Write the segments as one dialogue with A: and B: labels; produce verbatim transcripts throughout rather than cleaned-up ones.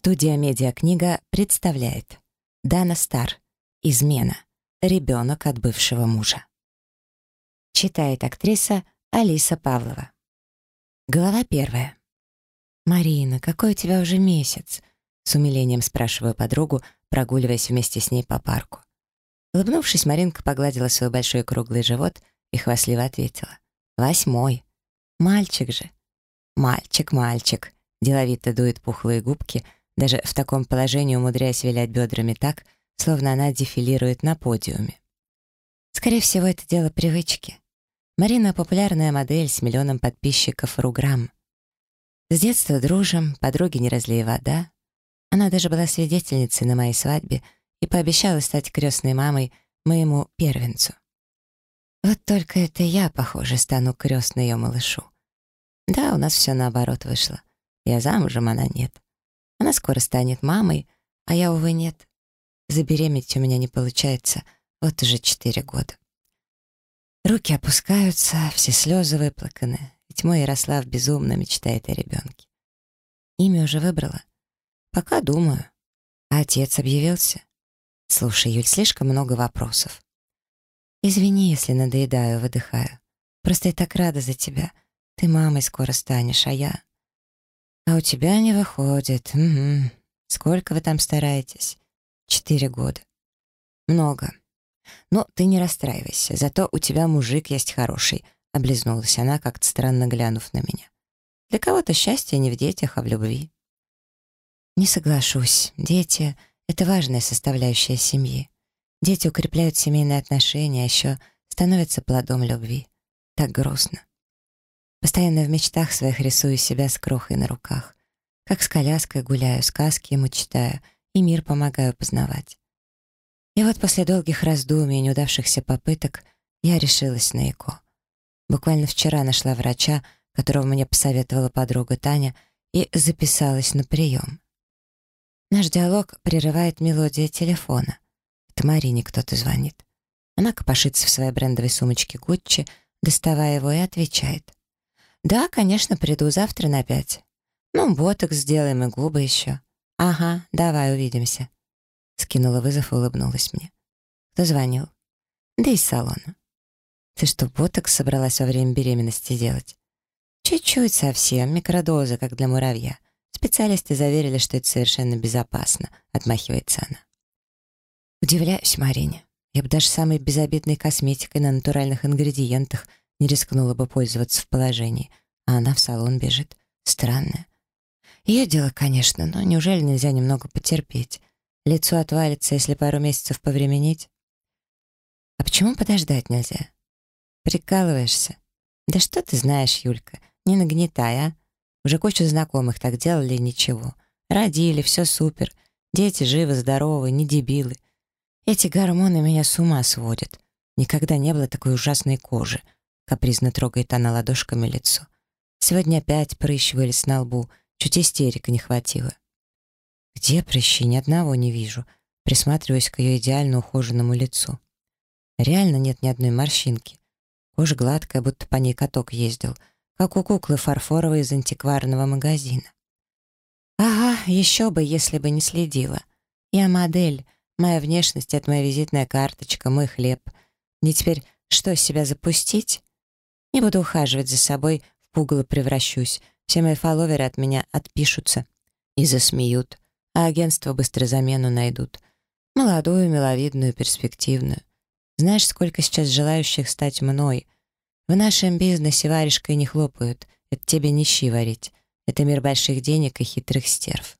A: Студия «Медиакнига» представляет Дана Стар. Измена. Ребенок от бывшего мужа. Читает актриса Алиса Павлова. Глава первая. «Марина, какой у тебя уже месяц?» С умилением спрашиваю подругу, прогуливаясь вместе с ней по парку. Улыбнувшись, Маринка погладила свой большой круглый живот и хвастливо ответила. «Восьмой. Мальчик же». «Мальчик, мальчик», — деловито дует пухлые губки, даже в таком положении умудряясь вилять бедрами так, словно она дефилирует на подиуме. Скорее всего, это дело привычки. Марина — популярная модель с миллионом подписчиков Руграм. С детства дружим, подруги не разлей вода. Она даже была свидетельницей на моей свадьбе и пообещала стать крестной мамой моему первенцу. Вот только это я, похоже, стану крестной ее малышу. Да, у нас все наоборот вышло. Я замужем, она нет. Она скоро станет мамой, а я, увы, нет. Забеременеть у меня не получается вот уже четыре года. Руки опускаются, все слезы выплаканы, ведь мой Ярослав безумно мечтает о ребенке. Имя уже выбрала? Пока думаю. А отец объявился? Слушай, Юль, слишком много вопросов. Извини, если надоедаю, выдыхаю. Просто я так рада за тебя. Ты мамой скоро станешь, а я... А у тебя не выходит. Угу. Сколько вы там стараетесь? Четыре года. Много. Но ты не расстраивайся, зато у тебя мужик есть хороший. Облизнулась она, как-то странно глянув на меня. Для кого-то счастье не в детях, а в любви. Не соглашусь. Дети — это важная составляющая семьи. Дети укрепляют семейные отношения, а еще становятся плодом любви. Так грустно. Постоянно в мечтах своих рисую себя с крохой на руках. Как с коляской гуляю, сказки ему читаю и мир помогаю познавать. И вот после долгих раздумий и неудавшихся попыток я решилась на ЭКО. Буквально вчера нашла врача, которого мне посоветовала подруга Таня, и записалась на прием. Наш диалог прерывает мелодия телефона. Это Марине кто-то звонит. Она копошится в своей брендовой сумочке Гуччи, доставая его, и отвечает. «Да, конечно, приду завтра на пять. Ну, ботокс сделаем и губы еще. Ага, давай увидимся». Скинула вызов и улыбнулась мне. «Кто звонил?» «Да из салона». «Ты что, ботокс собралась во время беременности делать?» «Чуть-чуть совсем, микродоза, как для муравья. Специалисты заверили, что это совершенно безопасно», — отмахивается она. Удивляюсь Марине. Я бы даже самой безобидной косметикой на натуральных ингредиентах не рискнула бы пользоваться в положении, а она в салон бежит. Странная. Ее дело, конечно, но неужели нельзя немного потерпеть? Лицо отвалится, если пару месяцев повременить. А почему подождать нельзя? Прикалываешься? Да что ты знаешь, Юлька, не нагнетай, а? Уже кучу знакомых так делали и ничего. Родили, все супер. Дети живы, здоровы, не дебилы. Эти гормоны меня с ума сводят. Никогда не было такой ужасной кожи. Капризно трогает она ладошками лицо. Сегодня опять прыщ вылез на лбу, чуть истерика не хватило. Где прыщи? Ни одного не вижу. Присматриваюсь к ее идеально ухоженному лицу. Реально нет ни одной морщинки. Кожа гладкая, будто по ней каток ездил, как у куклы фарфоровой из антикварного магазина. Ага, еще бы, если бы не следила. Я модель, моя внешность — это моя визитная карточка, мой хлеб. Мне теперь что, себя запустить? Не буду ухаживать за собой, в пугало превращусь. Все мои фолловеры от меня отпишутся и засмеют, а агентства быстро замену найдут. Молодую, миловидную, перспективную. Знаешь, сколько сейчас желающих стать мной? В нашем бизнесе варежкой не хлопают. Это тебе не щи варить. Это мир больших денег и хитрых стерв.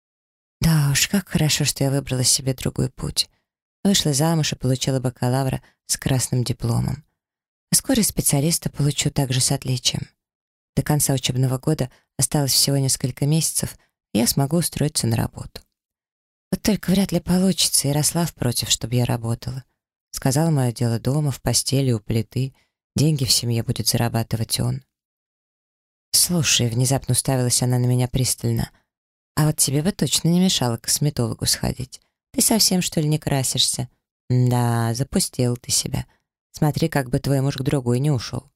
A: Да уж, как хорошо, что я выбрала себе другой путь. Вышла замуж и получила бакалавра с красным дипломом. А скоро специалиста получу также с отличием. До конца учебного года осталось всего несколько месяцев, и я смогу устроиться на работу. Вот только вряд ли получится, Ярослав против, чтобы я работала. Сказал, мое дело дома, в постели, у плиты. Деньги в семье будет зарабатывать он. «Слушай», — внезапно уставилась она на меня пристально, «а вот тебе бы точно не мешало к косметологу сходить. Ты совсем, что ли, не красишься?» «Да, запустил ты себя. Смотри, как бы твой муж к другой не ушел».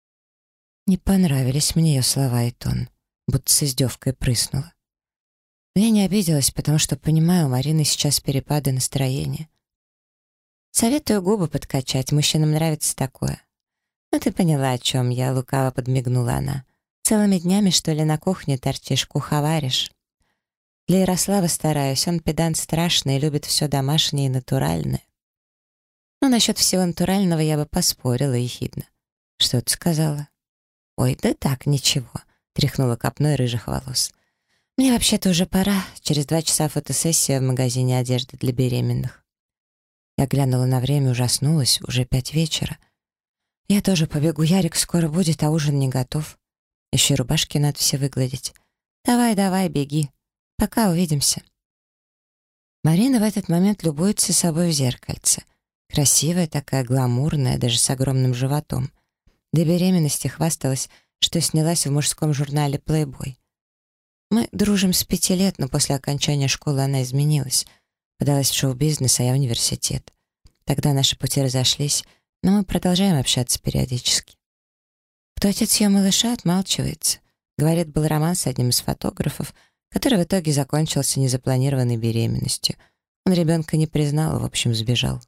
A: Не понравились мне ее слова и тон, будто с издевкой прыснула. Но я не обиделась, потому что понимаю, у Марины сейчас перепады настроения. Советую губы подкачать, мужчинам нравится такое. «Ну ты поняла, о чем я», — лукаво подмигнула она. «Целыми днями, что ли, на кухне торчишь, куховаришь?» Для Ярослава стараюсь, он педант страшный и любит все домашнее и натуральное. Ну, насчет всего натурального я бы поспорила ехидно. «Что ты сказала?» «Ой, да так, ничего», — тряхнула копной рыжих волос. «Мне вообще-то уже пора, через два часа фотосессия в магазине одежды для беременных». Я глянула на время, ужаснулась, уже пять вечера. «Я тоже побегу, Ярик скоро будет, а ужин не готов. Еще и рубашки надо все выгладить. Давай, давай, беги. Пока, увидимся». Марина в этот момент любуется собой в зеркальце. Красивая такая, гламурная, даже с огромным животом. До беременности хвасталась, что снялась в мужском журнале «Плейбой». Мы дружим с пяти лет, но после окончания школы она изменилась. Подалась в шоу-бизнес, а я в университет. Тогда наши пути разошлись, но мы продолжаем общаться периодически. Кто отец ее малыша, отмалчивается. Говорит, был роман с одним из фотографов, который в итоге закончился незапланированной беременностью. Он ребенка не признал, в общем, сбежал.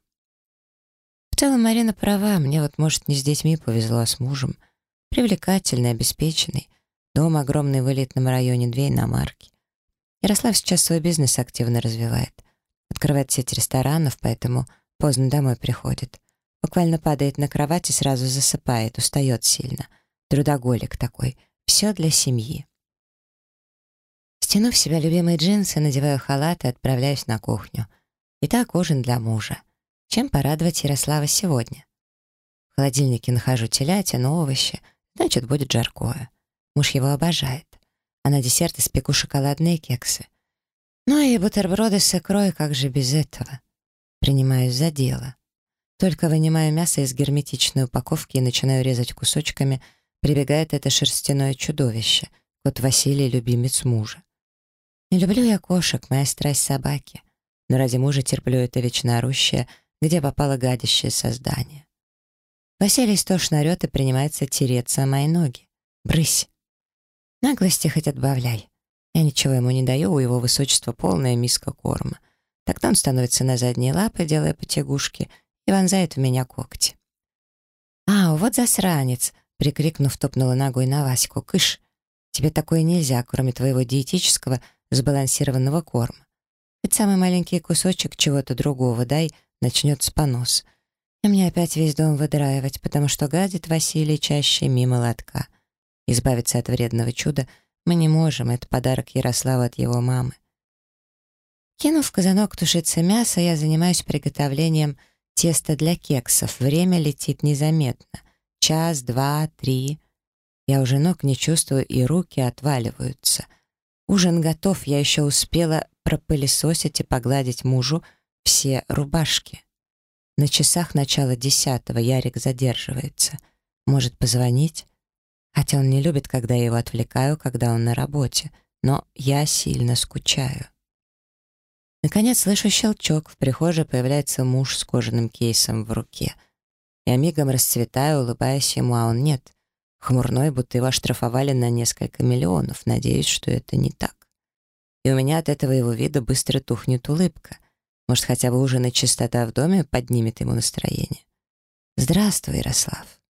A: В целом Марина права, мне вот, может, не с детьми повезло, а с мужем. Привлекательный, обеспеченный. Дом огромный в элитном районе, две иномарки. Ярослав сейчас свой бизнес активно развивает. Открывает сеть ресторанов, поэтому поздно домой приходит. Буквально падает на кровать и сразу засыпает, устает сильно. Трудоголик такой. Все для семьи. Стянув в себя любимые джинсы, надеваю халат и отправляюсь на кухню. Итак, ужин для мужа. Чем порадовать Ярослава сегодня? В холодильнике нахожу телятину, овощи, значит, будет жаркое. Муж его обожает. А на десерт испеку шоколадные кексы. Ну и бутерброды с икрой, как же без этого? Принимаюсь за дело. Только вынимаю мясо из герметичной упаковки и начинаю резать кусочками, прибегает это шерстяное чудовище, кот Василий, любимец мужа. Не люблю я кошек, моя страсть — собаки. Но ради мужа терплю это вечно орущее, где попало гадящее создание. Василий истошно орёт и принимается тереться о мои ноги. Брысь. Наглости хоть отбавляй. Я ничего ему не даю, у его высочества полная миска корма. Тогда он становится на задние лапы, делая потягушки, и вонзает в меня когти. «Ау, вот засранец!» — прикрикнув, топнула ногой на Ваську. «Кыш! Тебе такое нельзя, кроме твоего диетического сбалансированного корма. Хоть самый маленький кусочек чего-то другого дай, начнется понос. И мне опять весь дом выдраивать, потому что гадит Василий чаще мимо лотка. Избавиться от вредного чуда мы не можем, это подарок Ярославу от его мамы». Кинув в казанок тушиться мясо, я занимаюсь приготовлением теста для кексов. Время летит незаметно. Час, два, три. Я уже ног не чувствую, и руки отваливаются. Ужин готов, я еще успела пропылесосить и погладить мужу все рубашки. На часах начало десятого, Ярик задерживается. Может позвонить? Хотя он не любит, когда я его отвлекаю, когда он на работе. Но я сильно скучаю. Наконец слышу щелчок, в прихожей появляется муж с кожаным кейсом в руке. Я мигом расцветаю, улыбаясь ему, а он нет. Хмурной, будто его оштрафовали на несколько миллионов. Надеюсь, что это не так. И у меня от этого его вида быстро тухнет улыбка. Может, хотя бы ужин и чистота в доме поднимет ему настроение. «Здравствуй, Ярослав».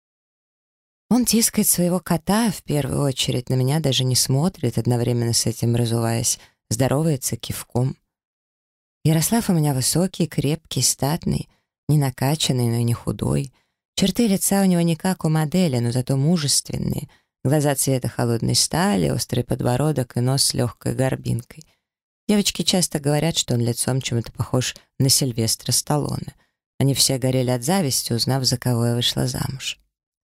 A: Он тискает своего кота, в первую очередь на меня даже не смотрит, одновременно с этим разуваясь, здоровается кивком. Ярослав у меня высокий, крепкий, статный, не накачанный, но и не худой. Черты лица у него не как у модели, но зато мужественные. Глаза цвета холодной стали, острый подбородок и нос с легкой горбинкой. Девочки часто говорят, что он лицом чем-то похож на Сильвестра Сталлоне. Они все горели от зависти, узнав, за кого я вышла замуж.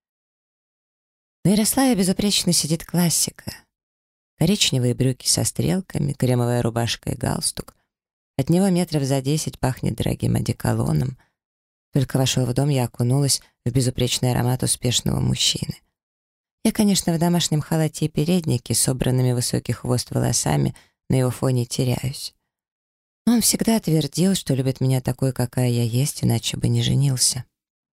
A: На Ярославе безупречно сидит классика. Коричневые брюки со стрелками, кремовая рубашка и галстук. От него метров за десять пахнет дорогим одеколоном. Только вошел в дом, я окунулась в безупречный аромат успешного мужчины. Я, конечно, в домашнем халате и переднике, собранными в высокий хвост волосами, на его фоне теряюсь. Но он всегда твердил, что любит меня такой, какая я есть, иначе бы не женился.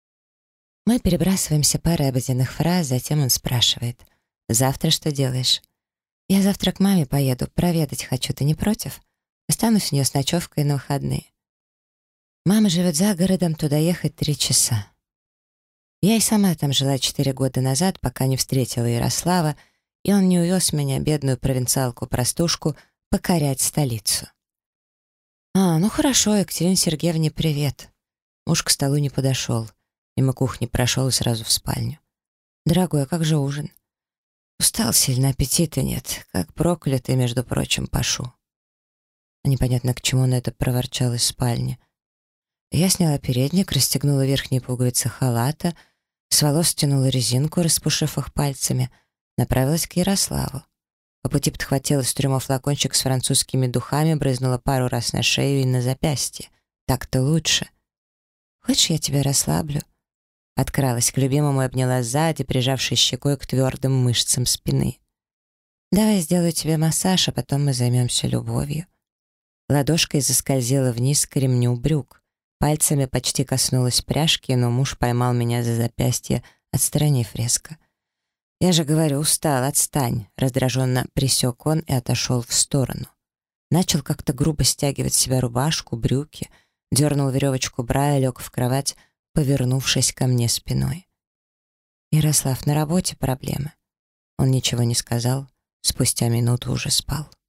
A: Мы перебрасываемся парой обыденных фраз, затем он спрашивает: «Завтра что делаешь?» Я завтра к маме поеду, проведать хочу, ты не против? Останусь у нее с ночевкой на выходные. Мама живет за городом, туда ехать три часа. Я и сама там жила четыре года назад, пока не встретила Ярослава, и он не увез меня, бедную провинциалку-простушку, покорять столицу. «А, ну хорошо, Екатерине Сергеевне привет». Муж к столу не подошел, мимо кухни прошел и сразу в спальню. «Дорогой, а как же ужин?» «Устал сильно, аппетита нет, как проклятый, между прочим, пашу». А непонятно, к чему он это проворчал из спальни. Я сняла передник, расстегнула верхние пуговицы халата, с волос стянула резинку, распушив их пальцами, направилась к Ярославу. По пути подхватила с трюмо флакончик с французскими духами, брызнула пару раз на шею и на запястье. Так-то лучше. «Хочешь, я тебя расслаблю?» Подкралась к любимому и обняла сзади, прижавшись щекой к твердым мышцам спины. «Давай сделаю тебе массаж, а потом мы займемся любовью». Ладошкой заскользила вниз к ремню брюк. Пальцами почти коснулась пряжки, но муж поймал меня за запястье, отстранив резко. «Я же говорю, устал, отстань!» Раздраженно присек он и отошел в сторону. Начал как-то грубо стягивать с себя рубашку, брюки, дернул веревочку бра и лег в кровать, повернувшись ко мне спиной. «Ярослав, на работе проблемы». Он ничего не сказал, спустя минуту уже спал.